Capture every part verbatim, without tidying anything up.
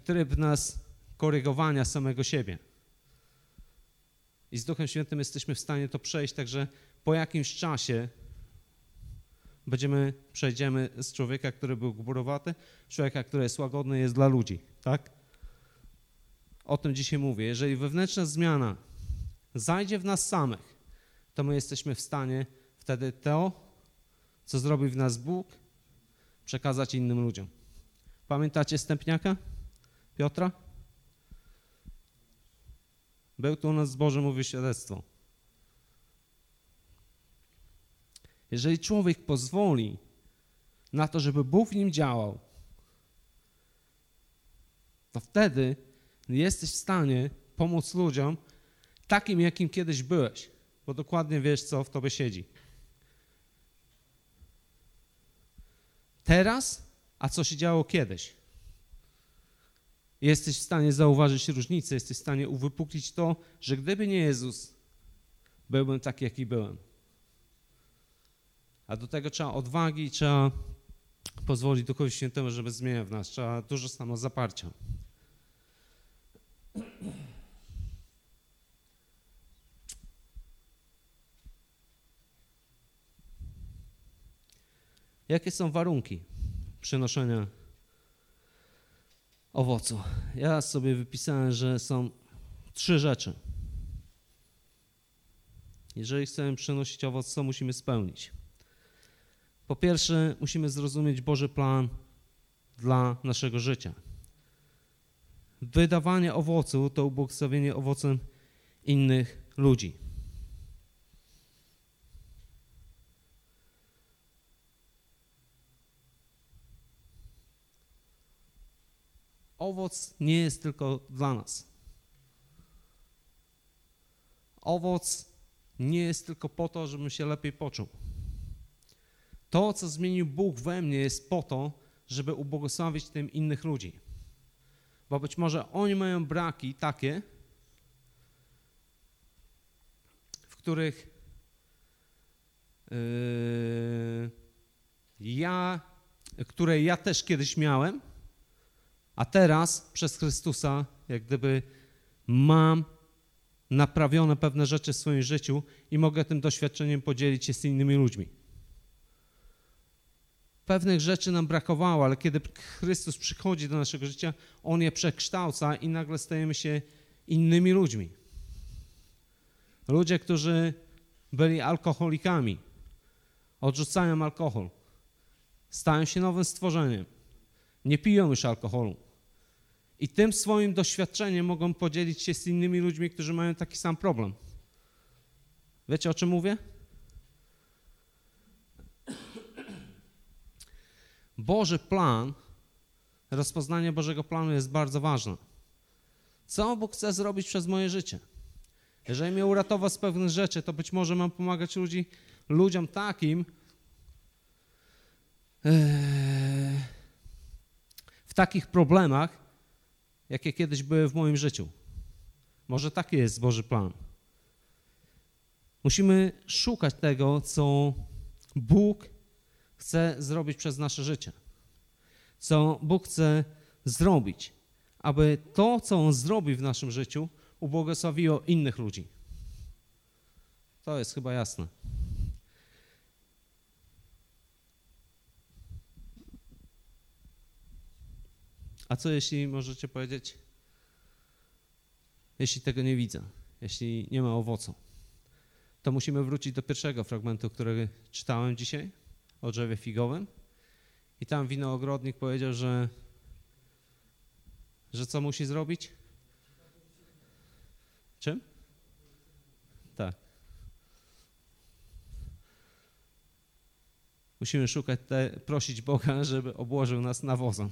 tryb nas korygowania samego siebie. I z Duchem Świętym jesteśmy w stanie to przejść, także po jakimś czasie będziemy, przejdziemy z człowieka, który był gburowaty, człowieka, który jest łagodny, jest dla ludzi, tak? O tym dzisiaj mówię. Jeżeli wewnętrzna zmiana zajdzie w nas samych, to my jesteśmy w stanie wtedy to, co zrobił w nas Bóg, przekazać innym ludziom. Pamiętacie Stępniaka? Piotra? Był tu u nas w zborze, mówił świadectwo. Jeżeli człowiek pozwoli na to, żeby Bóg w nim działał, to wtedy jesteś w stanie pomóc ludziom takim, jakim kiedyś byłeś, bo dokładnie wiesz, co w tobie siedzi. Teraz, a co się działo kiedyś. Jesteś w stanie zauważyć różnicę, jesteś w stanie uwypuklić to, że gdyby nie Jezus, byłbym taki, jaki byłem. A do tego trzeba odwagi, trzeba pozwolić Duchowi Świętemu, żeby zmieniał w nas. Trzeba dużo samozaparcia. Jakie są warunki przynoszenia owocu? Ja sobie wypisałem, że są trzy rzeczy. Jeżeli chcemy przynosić owoc, co musimy spełnić? Po pierwsze, musimy zrozumieć Boży plan dla naszego życia. Wydawanie owocu to ubłogosławienie owocem innych ludzi. Owoc nie jest tylko dla nas. Owoc nie jest tylko po to, żebym się lepiej poczuł. To, co zmienił Bóg we mnie, jest po to, żeby ubłogosławić tym innych ludzi. Bo być może oni mają braki takie, w których yy, ja, które ja też kiedyś miałem, a teraz przez Chrystusa jak gdyby mam naprawione pewne rzeczy w swoim życiu i mogę tym doświadczeniem podzielić się z innymi ludźmi. Pewnych rzeczy nam brakowało, ale kiedy Chrystus przychodzi do naszego życia, On je przekształca i nagle stajemy się innymi ludźmi. Ludzie, którzy byli alkoholikami, odrzucają alkohol, stają się nowym stworzeniem, nie piją już alkoholu. I tym swoim doświadczeniem mogą podzielić się z innymi ludźmi, którzy mają taki sam problem. Wiecie, o czym mówię? Boży plan, rozpoznanie Bożego planu jest bardzo ważne. Co Bóg chce zrobić przez moje życie? Jeżeli mnie uratował z pewnych rzeczy, to być może mam pomagać ludzi, ludziom takim, w takich problemach, jakie kiedyś były w moim życiu. Może taki jest Boży plan. Musimy szukać tego, co Bóg chce zrobić przez nasze życie. Co Bóg chce zrobić, aby to, co On zrobi w naszym życiu, ubłogosławiło innych ludzi. To jest chyba jasne. A co jeśli możecie powiedzieć, jeśli tego nie widzę, jeśli nie ma owocu, to musimy wrócić do pierwszego fragmentu, który czytałem dzisiaj o drzewie figowym i tam winogrodnik powiedział, że, że co musi zrobić? Czym? Tak. Musimy szukać, te, prosić Boga, żeby obłożył nas nawozem.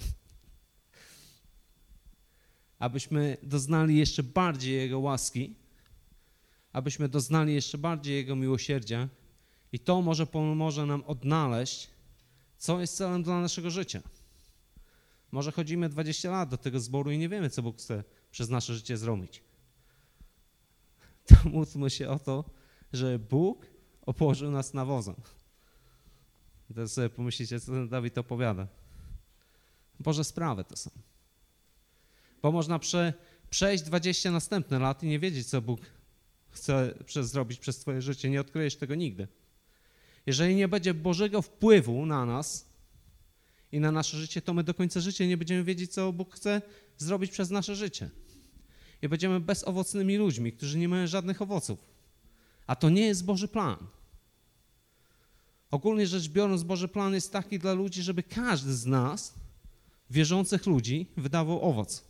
Abyśmy doznali jeszcze bardziej Jego łaski, abyśmy doznali jeszcze bardziej Jego miłosierdzia i to może pomoże nam odnaleźć, co jest celem dla naszego życia. Może chodzimy dwadzieścia lat do tego zboru i nie wiemy, co Bóg chce przez nasze życie zrobić. To módlmy się o to, że Bóg obłożył nas nawozem. I teraz sobie pomyślicie, co ten Dawid opowiada. Boże sprawy to są. Bo można prze, przejść dwadzieścia następnych lat i nie wiedzieć, co Bóg chce przez, zrobić przez twoje życie. Nie odkryjesz tego nigdy. Jeżeli nie będzie Bożego wpływu na nas i na nasze życie, to my do końca życia nie będziemy wiedzieć, co Bóg chce zrobić przez nasze życie. I będziemy bezowocnymi ludźmi, którzy nie mają żadnych owoców. A to nie jest Boży plan. Ogólnie rzecz biorąc, Boży plan jest taki dla ludzi, żeby każdy z nas, wierzących ludzi, wydawał owoc.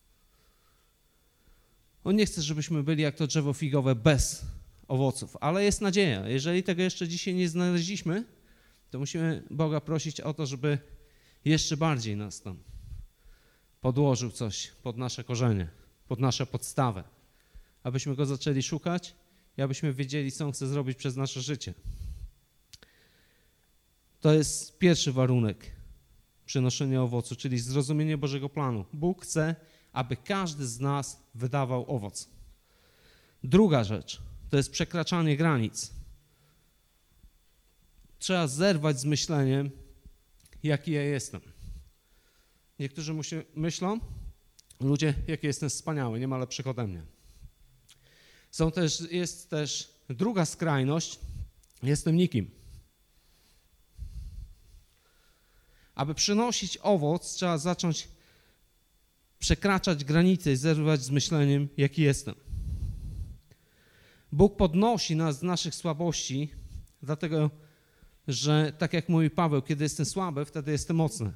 On nie chce, żebyśmy byli jak to drzewo figowe bez owoców, ale jest nadzieja. Jeżeli tego jeszcze dzisiaj nie znaleźliśmy, to musimy Boga prosić o to, żeby jeszcze bardziej nas tam podłożył coś pod nasze korzenie, pod nasze podstawę, abyśmy Go zaczęli szukać i abyśmy wiedzieli, co On chce zrobić przez nasze życie. To jest pierwszy warunek przynoszenia owocu, czyli zrozumienie Bożego planu. Bóg chce, aby każdy z nas wydawał owoc. Druga rzecz to jest przekraczanie granic. Trzeba zerwać z myśleniem, jaki ja jestem. Niektórzy myślą, ludzie, jaki jestem wspaniały, nie ma lepszych ode mnie. Są też, jest też druga skrajność, jestem nikim. Aby przynosić owoc, trzeba zacząć przekraczać granice i zerwać z myśleniem, jaki jestem. Bóg podnosi nas z naszych słabości, dlatego, że tak jak mówi Paweł, kiedy jestem słaby, wtedy jestem mocny.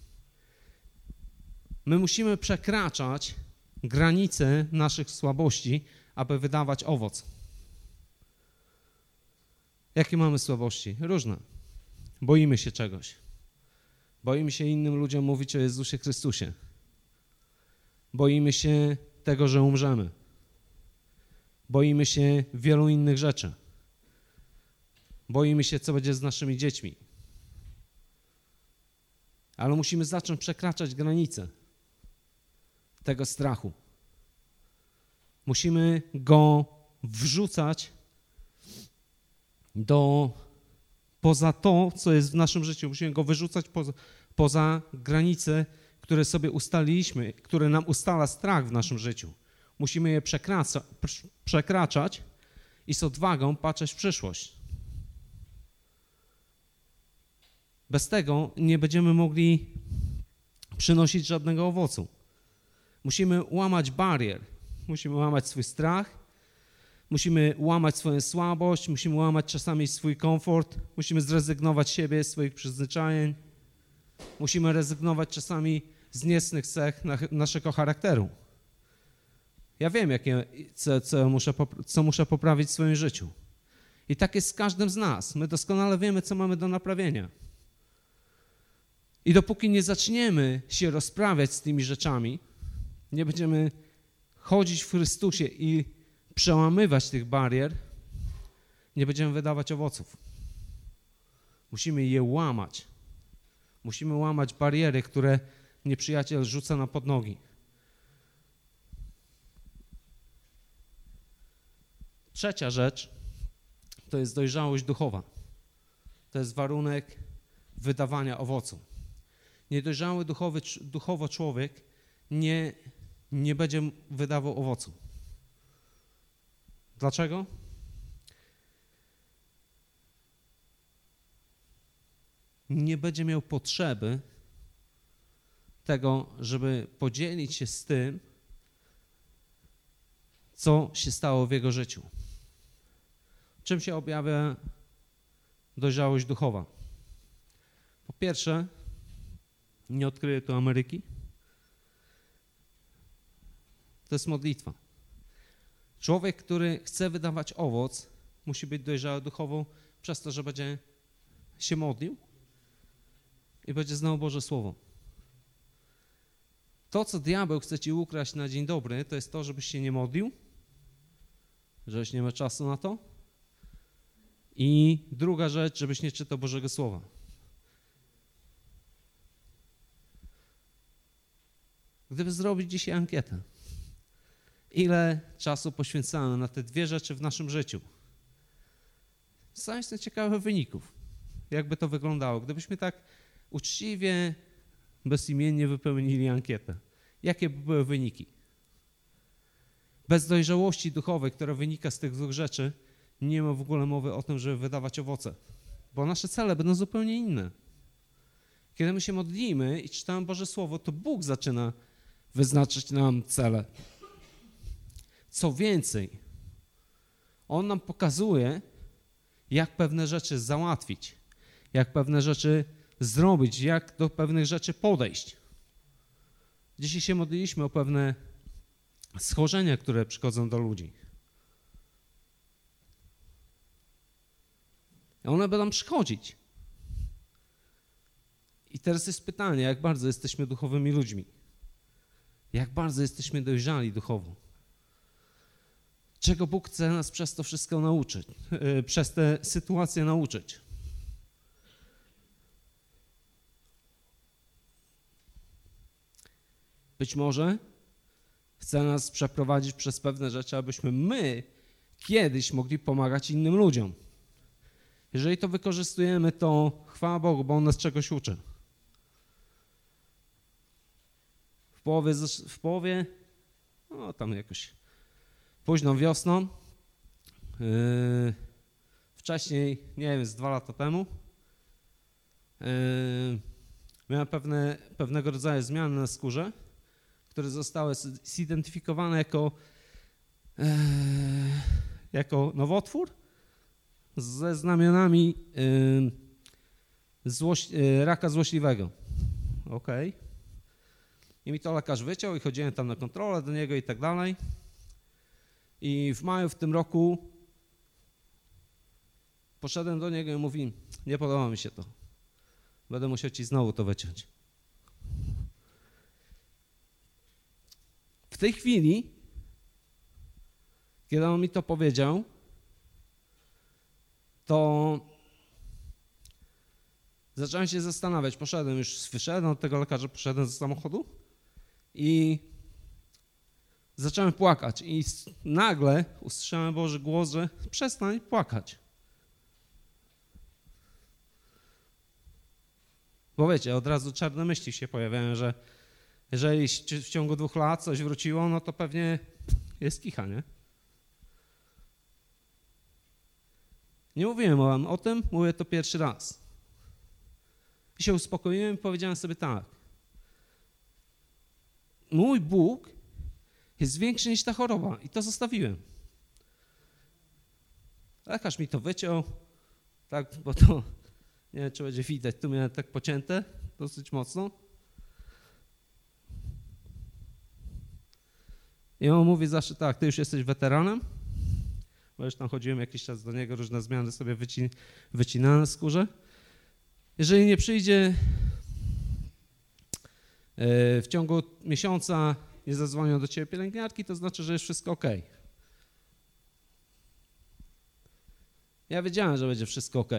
My musimy przekraczać granice naszych słabości, aby wydawać owoc. Jakie mamy słabości? Różne. Boimy się czegoś. Boimy się innym ludziom mówić o Jezusie Chrystusie. Boimy się tego, że umrzemy. Boimy się wielu innych rzeczy. Boimy się, co będzie z naszymi dziećmi. Ale musimy zacząć przekraczać granice tego strachu. Musimy go wrzucać do, poza to, co jest w naszym życiu. Musimy go wyrzucać poza, poza granice, które sobie ustaliliśmy, które nam ustala strach w naszym życiu. Musimy je przekracza, przekraczać i z odwagą patrzeć w przyszłość. Bez tego nie będziemy mogli przynosić żadnego owocu. Musimy łamać barier, musimy łamać swój strach, musimy łamać swoją słabość, musimy łamać czasami swój komfort, musimy zrezygnować z siebie, z swoich przyzwyczajeń, musimy rezygnować czasami z niecnych cech naszego charakteru. Ja wiem, jakie, co, co, muszę, co muszę poprawić w swoim życiu. I tak jest z każdym z nas. My doskonale wiemy, co mamy do naprawienia. I dopóki nie zaczniemy się rozprawiać z tymi rzeczami, nie będziemy chodzić w Chrystusie i przełamywać tych barier, nie będziemy wydawać owoców. Musimy je łamać. Musimy łamać bariery, które nieprzyjaciel rzuca nam pod nogi. Trzecia rzecz to jest dojrzałość duchowa. To jest warunek wydawania owocu. Niedojrzały duchowy, duchowo człowiek nie, nie będzie wydawał owocu. Dlaczego? Nie będzie miał potrzeby tego, żeby podzielić się z tym, co się stało w jego życiu. Czym się objawia dojrzałość duchowa? Po pierwsze, nie odkryję tu Ameryki, to jest modlitwa. Człowiek, który chce wydawać owoc, musi być dojrzały duchowo przez to, że będzie się modlił i będzie znał Boże Słowo. To, co diabeł chce ci ukraść na dzień dobry, to jest to, żebyś się nie modlił, żebyś nie miał czasu na to. I druga rzecz, żebyś nie czytał Bożego Słowa. Gdyby zrobić dzisiaj ankietę, ile czasu poświęcamy na te dwie rzeczy w naszym życiu? Sam jestem ciekawy wyników, jakby to wyglądało. Gdybyśmy tak uczciwie, bezimiennie wypełnili ankietę. jakie by były wyniki. Bez dojrzałości duchowej, która wynika z tych dwóch rzeczy, nie ma w ogóle mowy o tym, żeby wydawać owoce, bo nasze cele będą zupełnie inne. Kiedy my się modlimy i czytamy Boże Słowo, to Bóg zaczyna wyznaczyć nam cele. Co więcej, On nam pokazuje, jak pewne rzeczy załatwić, jak pewne rzeczy zrobić, jak do pewnych rzeczy podejść. Dzisiaj się modliliśmy o pewne schorzenia, które przychodzą do ludzi. One będą przychodzić. I teraz jest pytanie, jak bardzo jesteśmy duchowymi ludźmi? Jak bardzo jesteśmy dojrzali duchowo? Czego Bóg chce nas przez to wszystko nauczyć, yy, przez te sytuacje nauczyć? Być może chce nas przeprowadzić przez pewne rzeczy, abyśmy my kiedyś mogli pomagać innym ludziom. Jeżeli to wykorzystujemy, to chwała Bogu, bo On nas czegoś uczy. W połowie, w połowie no tam jakoś późną wiosną, yy, wcześniej, nie wiem, z dwa lata temu, yy, miałem pewne, pewnego rodzaju zmiany na skórze, które zostały zidentyfikowane jako, yy, jako nowotwór ze znamionami yy, złoś, yy, raka złośliwego. Okej. Okay. I mi to lekarz wyciął i chodziłem tam na kontrolę do niego i tak dalej. I w maju w tym roku poszedłem do niego i mówi, nie podoba mi się to. Będę musiał ci znowu to wyciąć. W tej chwili, kiedy on mi to powiedział, to zacząłem się zastanawiać. Poszedłem już, wyszedłem od tego lekarza, poszedłem z samochodu i zacząłem płakać. I nagle usłyszałem Boży głos, że przestań płakać. Bo wiecie, od razu czarne myśli się pojawiają, że jeżeli w ciągu dwóch lat coś wróciło, no to pewnie jest kicha, nie? Nie mówiłem wam o tym, mówię to pierwszy raz. I się uspokoiłem i powiedziałem sobie tak. Mój Bóg jest większy niż ta choroba i to zostawiłem. Lekarz mi to wyciął, tak, bo to, nie wiem, czy będzie widać, tu miałem tak pocięte dosyć mocno. I on mówi zawsze tak, ty już jesteś weteranem, bo już tam chodziłem jakiś czas do niego, różne zmiany sobie wycin, wycinane na skórze. Jeżeli nie przyjdzie w ciągu miesiąca, nie zadzwonią do ciebie pielęgniarki, to znaczy, że jest wszystko ok. Ja wiedziałem, że będzie wszystko ok.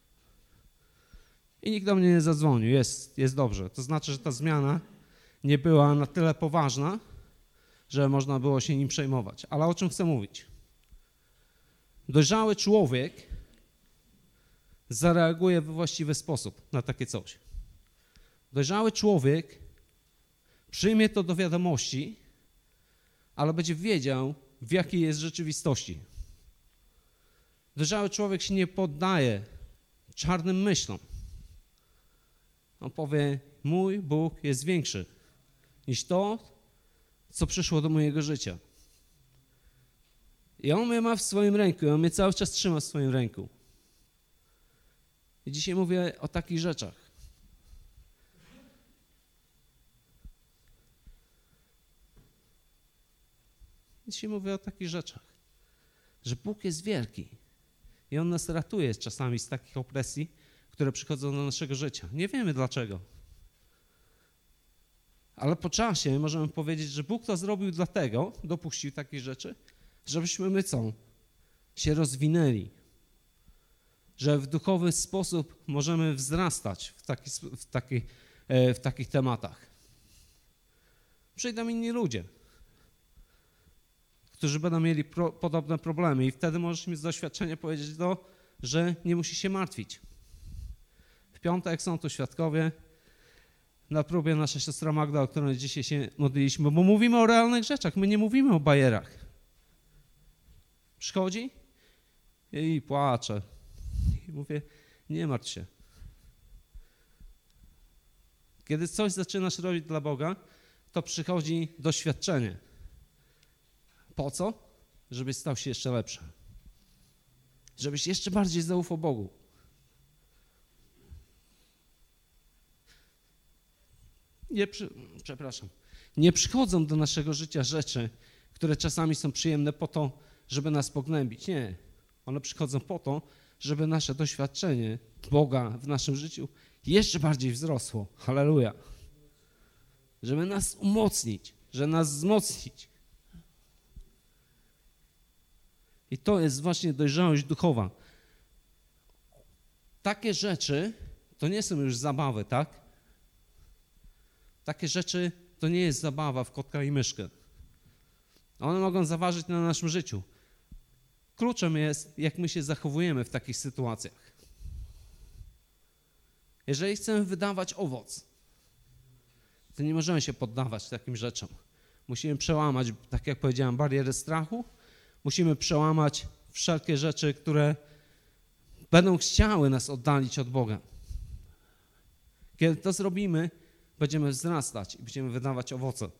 I nikt do mnie nie zadzwonił, jest, jest dobrze. To znaczy, że ta zmiana nie była na tyle poważna, że można było się nim przejmować. Ale o czym chcę mówić? Dojrzały człowiek zareaguje we właściwy sposób na takie coś. Dojrzały człowiek przyjmie to do wiadomości, ale będzie wiedział, w jakiej jest rzeczywistości. Dojrzały człowiek się nie poddaje czarnym myślom. On powie, mój Bóg jest większy niż to, co przyszło do mojego życia. I On mnie ma w swoim ręku, i On mnie cały czas trzyma w swoim ręku. I dzisiaj mówię o takich rzeczach. Dzisiaj mówię o takich rzeczach, że Bóg jest wielki i On nas ratuje czasami z takich opresji, które przychodzą do naszego życia. Nie wiemy dlaczego. Ale po czasie możemy powiedzieć, że Bóg to zrobił dlatego, dopuścił takich rzeczy, żebyśmy my co? Się rozwinęli. Że w duchowy sposób możemy wzrastać w, taki, w, taki, w takich tematach. Przyjdą inni ludzie, którzy będą mieli pro, podobne problemy i wtedy możesz mi z doświadczenia powiedzieć to, że nie musi się martwić. W piątek są tu świadkowie, na próbie nasza siostra Magda, o której dzisiaj się modliliśmy, bo mówimy o realnych rzeczach, my nie mówimy o bajerach. Przychodzi i płacze. I mówię, nie martw się. Kiedy coś zaczynasz robić dla Boga, to przychodzi doświadczenie. Po co? Żebyś stał się jeszcze lepszy. Żebyś jeszcze bardziej zaufał Bogu. Nie, przy, przepraszam. Nie przychodzą do naszego życia rzeczy, które czasami są przyjemne po to, żeby nas pognębić. Nie. One przychodzą po to, żeby nasze doświadczenie Boga w naszym życiu jeszcze bardziej wzrosło. Halleluja. Żeby nas umocnić, żeby nas wzmocnić. I to jest właśnie dojrzałość duchowa. Takie rzeczy to nie są już zabawy, tak? Takie rzeczy to nie jest zabawa w kotka i myszkę. One mogą zaważyć na naszym życiu. Kluczem jest, jak my się zachowujemy w takich sytuacjach. Jeżeli chcemy wydawać owoc, to nie możemy się poddawać takim rzeczom. Musimy przełamać, tak jak powiedziałem, barierę strachu. Musimy przełamać wszelkie rzeczy, które będą chciały nas oddalić od Boga. Kiedy to zrobimy, będziemy wzrastać i będziemy wydawać owoce.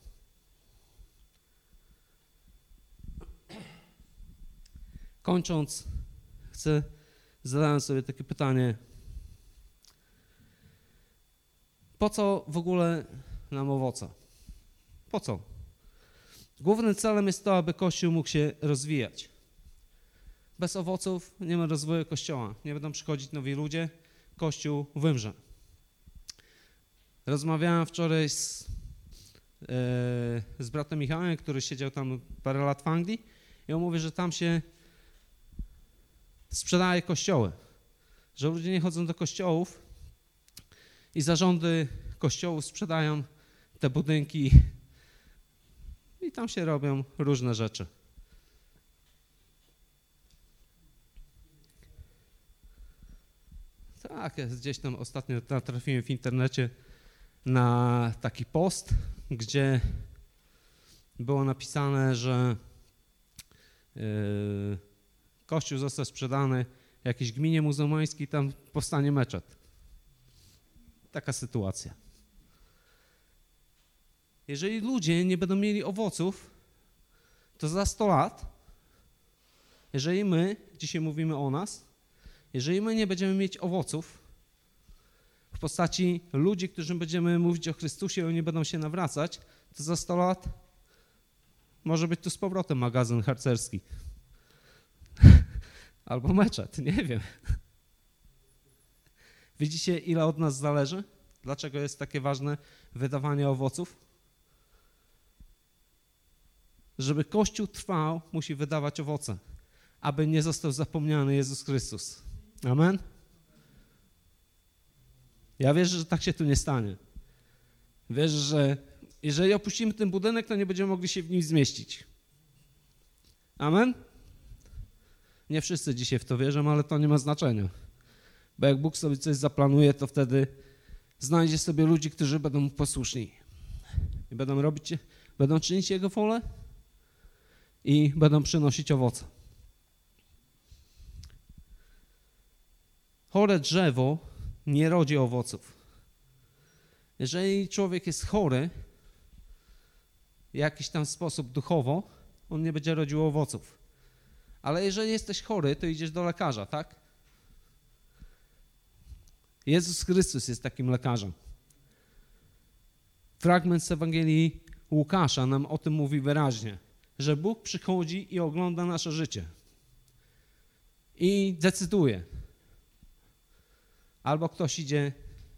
Kończąc, chcę zadać sobie takie pytanie. Po co w ogóle nam owoce? Po co? Głównym celem jest to, aby Kościół mógł się rozwijać. Bez owoców nie ma rozwoju Kościoła. Nie będą przychodzić nowi ludzie, Kościół wymrze. Rozmawiałem wczoraj z, yy, z bratem Michałem, który siedział tam parę lat w Anglii i on mówi, że tam się sprzedaje kościoły, że ludzie nie chodzą do kościołów i zarządy kościołów sprzedają te budynki i tam się robią różne rzeczy. Tak, ja gdzieś tam ostatnio natrafiłem w internecie na taki post, gdzie było napisane, że yy, Kościół został sprzedany jakiejś gminie muzułmańskiej, tam powstanie meczet. Taka sytuacja. Jeżeli ludzie nie będą mieli owoców, to za sto lat, jeżeli my, dzisiaj mówimy o nas, jeżeli my nie będziemy mieć owoców w postaci ludzi, którym będziemy mówić o Chrystusie i oni będą się nawracać, to za sto lat może być tu z powrotem magazyn harcerski. Albo meczet, nie wiem. Widzicie, ile od nas zależy? Dlaczego jest takie ważne wydawanie owoców? Żeby Kościół trwał, musi wydawać owoce, aby nie został zapomniany Jezus Chrystus. Amen? Ja wierzę, że tak się tu nie stanie. Wierzę, że jeżeli opuścimy ten budynek, to nie będziemy mogli się w nim zmieścić. Amen? Nie wszyscy dzisiaj w to wierzą, ale to nie ma znaczenia. Bo jak Bóg sobie coś zaplanuje, to wtedy znajdzie sobie ludzi, którzy będą mu posłuszni. I będą robić, będą czynić Jego wolę i będą przynosić owoce. Chore drzewo nie rodzi owoców. Jeżeli człowiek jest chory w jakiś tam sposób duchowo, on nie będzie rodził owoców. Ale jeżeli jesteś chory, to idziesz do lekarza, tak? Jezus Chrystus jest takim lekarzem. Fragment z Ewangelii Łukasza nam o tym mówi wyraźnie, że Bóg przychodzi i ogląda nasze życie i decyduje. Albo ktoś idzie,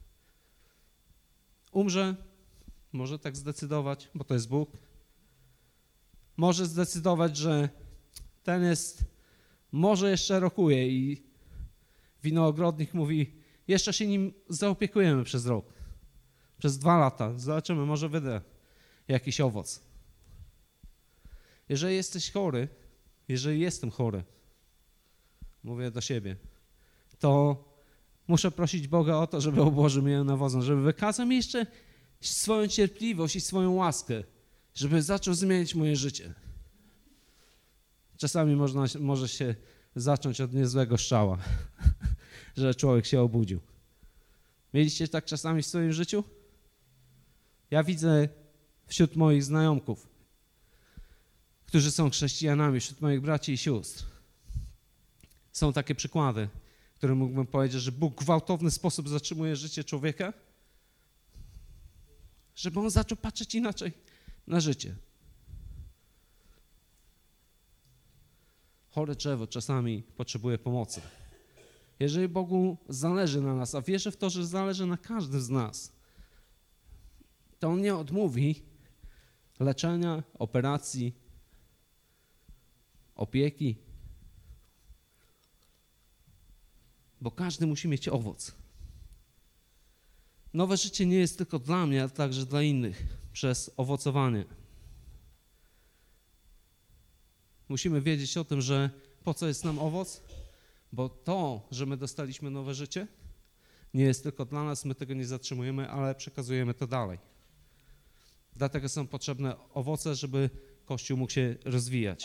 umrze, może tak zdecydować, bo to jest Bóg. Może zdecydować, że ten jest, może jeszcze rokuje i winogrodnik mówi, jeszcze się nim zaopiekujemy przez rok, przez dwa lata, zobaczymy, może wyda jakiś owoc. Jeżeli jesteś chory, jeżeli jestem chory, mówię do siebie, to muszę prosić Boga o to, żeby obłożył mnie nawozem, żeby wykazał mi jeszcze swoją cierpliwość i swoją łaskę, żeby zaczął zmieniać moje życie. Czasami można, może się zacząć od niezłego strzała, że człowiek się obudził. Mieliście tak czasami w swoim życiu? Ja widzę wśród moich znajomków, którzy są chrześcijanami, wśród moich braci i sióstr. Są takie przykłady, które mógłbym powiedzieć, że Bóg w gwałtowny sposób zatrzymuje życie człowieka, żeby on zaczął patrzeć inaczej na życie. Chore drzewo czasami potrzebuje pomocy. Jeżeli Bogu zależy na nas, a wierzę w to, że zależy na każdym z nas, to On nie odmówi leczenia, operacji, opieki, bo każdy musi mieć owoc. Nowe życie nie jest tylko dla mnie, ale także dla innych przez owocowanie. Musimy wiedzieć o tym, że po co jest nam owoc, bo to, że my dostaliśmy nowe życie, nie jest tylko dla nas, my tego nie zatrzymujemy, ale przekazujemy to dalej. Dlatego są potrzebne owoce, żeby Kościół mógł się rozwijać.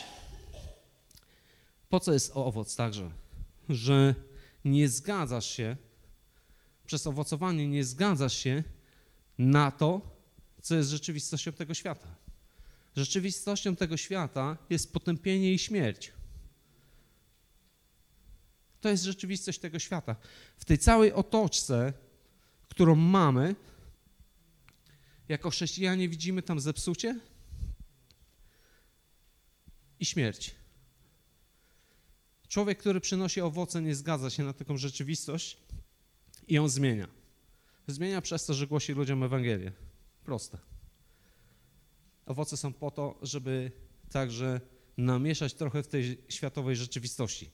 Po co jest owoc także? Że nie zgadzasz się, przez owocowanie nie zgadzasz się na to, co jest rzeczywistością tego świata. Rzeczywistością tego świata jest potępienie i śmierć. To jest rzeczywistość tego świata. W tej całej otoczce, którą mamy, jako chrześcijanie widzimy tam zepsucie i śmierć. Człowiek, który przynosi owoce, nie zgadza się na taką rzeczywistość i ją zmienia. Zmienia przez to, że głosi ludziom Ewangelię. Proste. Owoce są po to, żeby także namieszać trochę w tej światowej rzeczywistości.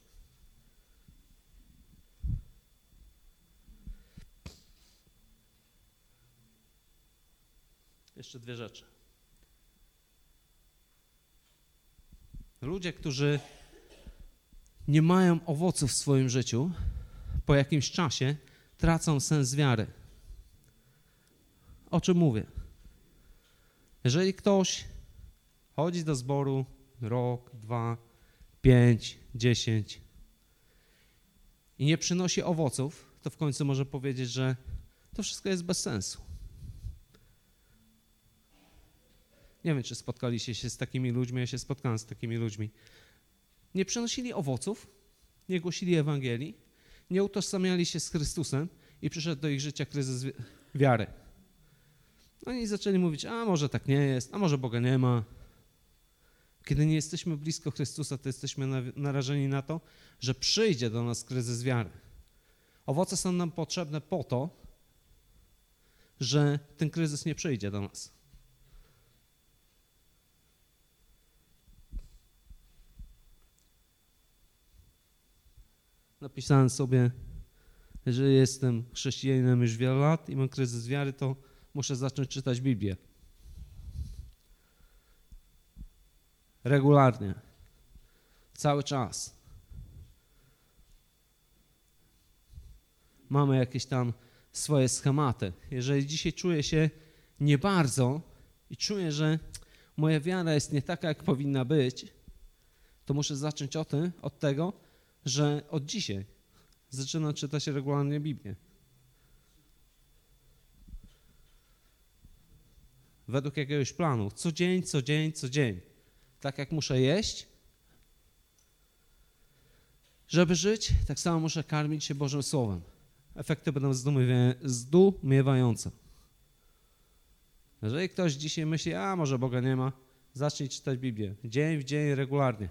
Jeszcze dwie rzeczy. Ludzie, którzy nie mają owoców w swoim życiu, po jakimś czasie tracą sens wiary. O czym mówię? Jeżeli ktoś chodzi do zboru rok, dwa, pięć, dziesięć i nie przynosi owoców, to w końcu może powiedzieć, że to wszystko jest bez sensu. Nie wiem, czy spotkaliście się z takimi ludźmi, ja się spotkałem z takimi ludźmi. Nie przynosili owoców, nie głosili Ewangelii, nie utożsamiali się z Chrystusem i przyszedł do ich życia kryzys wiary. Oni zaczęli mówić, a może tak nie jest, a może Boga nie ma. Kiedy nie jesteśmy blisko Chrystusa, to jesteśmy narażeni na to, że przyjdzie do nas kryzys wiary. Owoce są nam potrzebne po to, że ten kryzys nie przyjdzie do nas. Napisałem sobie, jeżeli jestem chrześcijaninem już wiele lat i mam kryzys wiary, to muszę zacząć czytać Biblię. Regularnie. Cały czas. Mamy jakieś tam swoje schematy. Jeżeli dzisiaj czuję się nie bardzo i czuję, że moja wiara jest nie taka, jak powinna być, to muszę zacząć o tym, od tego, że od dzisiaj zaczynam czytać regularnie Biblię. Według jakiegoś planu. Co dzień, co dzień, co dzień. Tak jak muszę jeść, żeby żyć, tak samo muszę karmić się Bożym Słowem. Efekty będą zdumiewające. Jeżeli ktoś dzisiaj myśli, a może Boga nie ma, zacznij czytać Biblię. Dzień w dzień, regularnie.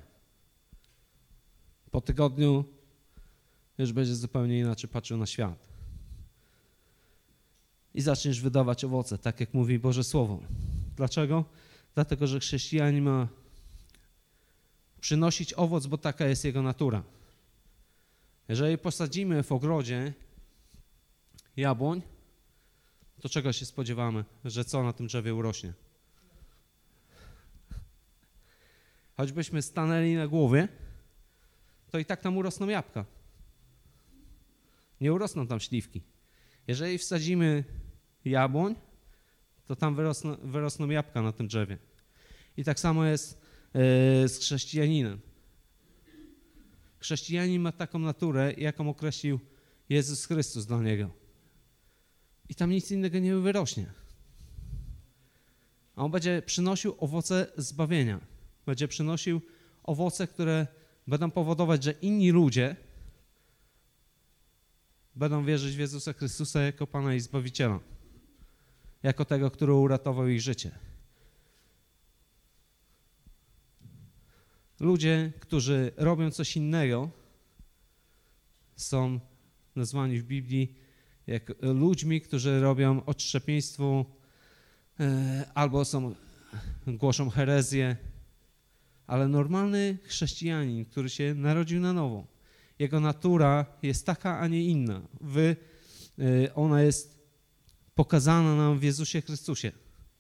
Po tygodniu już będziesz zupełnie inaczej patrzył na świat. I zaczniesz wydawać owoce, tak jak mówi Boże Słowo. Dlaczego? Dlatego, że chrześcijanin ma przynosić owoc, bo taka jest jego natura. Jeżeli posadzimy w ogrodzie jabłoń, to czego się spodziewamy? Że co na tym drzewie urośnie? Choćbyśmy stanęli na głowie, to i tak tam urosną jabłka. Nie urosną tam śliwki. Jeżeli wsadzimy jabłoń, to tam wyrosną, wyrosną jabłka na tym drzewie. I tak samo jest z chrześcijaninem. Chrześcijanin ma taką naturę, jaką określił Jezus Chrystus dla niego. I tam nic innego nie wyrośnie. A on będzie przynosił owoce zbawienia. Będzie przynosił owoce, które będą powodować, że inni ludzie będą wierzyć w Jezusa Chrystusa jako Pana i Zbawiciela. Jako tego, który uratował ich życie. Ludzie, którzy robią coś innego, są nazwani w Biblii jak ludźmi, którzy robią odszczepieństwo e, albo są, głoszą herezję, ale normalny chrześcijanin, który się narodził na nowo, jego natura jest taka, a nie inna. Wy, e, ona jest pokazana nam w Jezusie Chrystusie.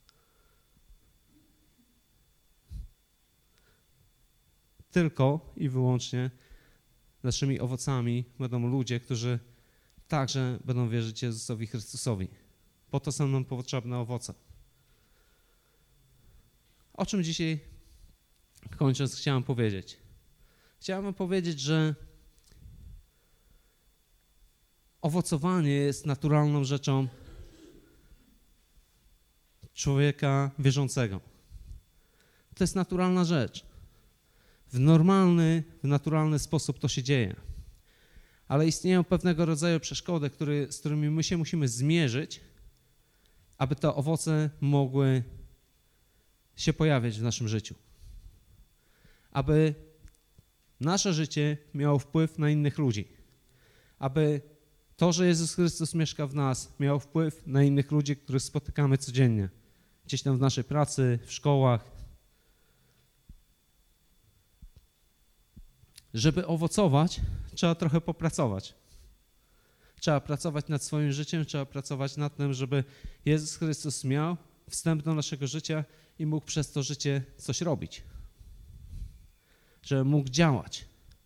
Tylko i wyłącznie naszymi owocami będą ludzie, którzy także będą wierzyć Jezusowi Chrystusowi. Po to są nam potrzebne owoce. O czym dzisiaj, kończąc, chciałem powiedzieć? Chciałem powiedzieć, że owocowanie jest naturalną rzeczą człowieka wierzącego. To jest naturalna rzecz. W normalny, w naturalny sposób to się dzieje. Ale istnieją pewnego rodzaju przeszkody, który, z którymi my się musimy zmierzyć, aby te owoce mogły się pojawiać w naszym życiu. Aby nasze życie miało wpływ na innych ludzi. Aby to, że Jezus Chrystus mieszka w nas, miało wpływ na innych ludzi, których spotykamy codziennie. Gdzieś tam w naszej pracy, w szkołach. Żeby owocować, trzeba trochę popracować. Trzeba pracować nad swoim życiem, trzeba pracować nad tym, żeby Jezus Chrystus miał wstęp do naszego życia i mógł przez to życie coś robić. Żeby mógł działać.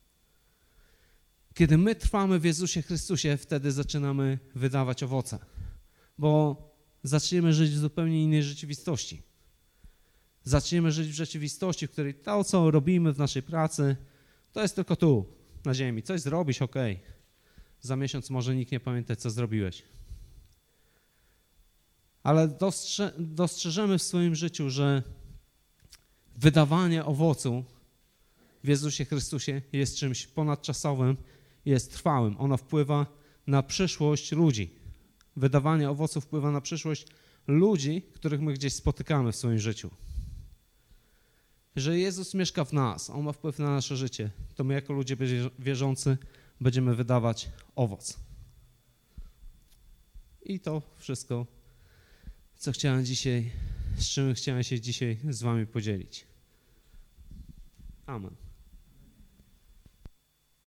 Kiedy my trwamy w Jezusie Chrystusie, wtedy zaczynamy wydawać owoce. Bo zaczniemy żyć w zupełnie innej rzeczywistości. Zaczniemy żyć w rzeczywistości, w której to, co robimy w naszej pracy, to jest tylko tu, na ziemi. Coś zrobisz, okej. Okay. Za miesiąc może nikt nie pamięta, co zrobiłeś. Ale dostrze dostrzeżemy w swoim życiu, że wydawanie owocu w Jezusie Chrystusie jest czymś ponadczasowym, jest trwałym. Ono wpływa na przyszłość ludzi. Wydawanie owoców wpływa na przyszłość ludzi, których my gdzieś spotykamy w swoim życiu. Że Jezus mieszka w nas, On ma wpływ na nasze życie, to my jako ludzie wierzący będziemy wydawać owoc. I to wszystko, co chciałem dzisiaj, z czym chciałem się dzisiaj z wami podzielić. Amen.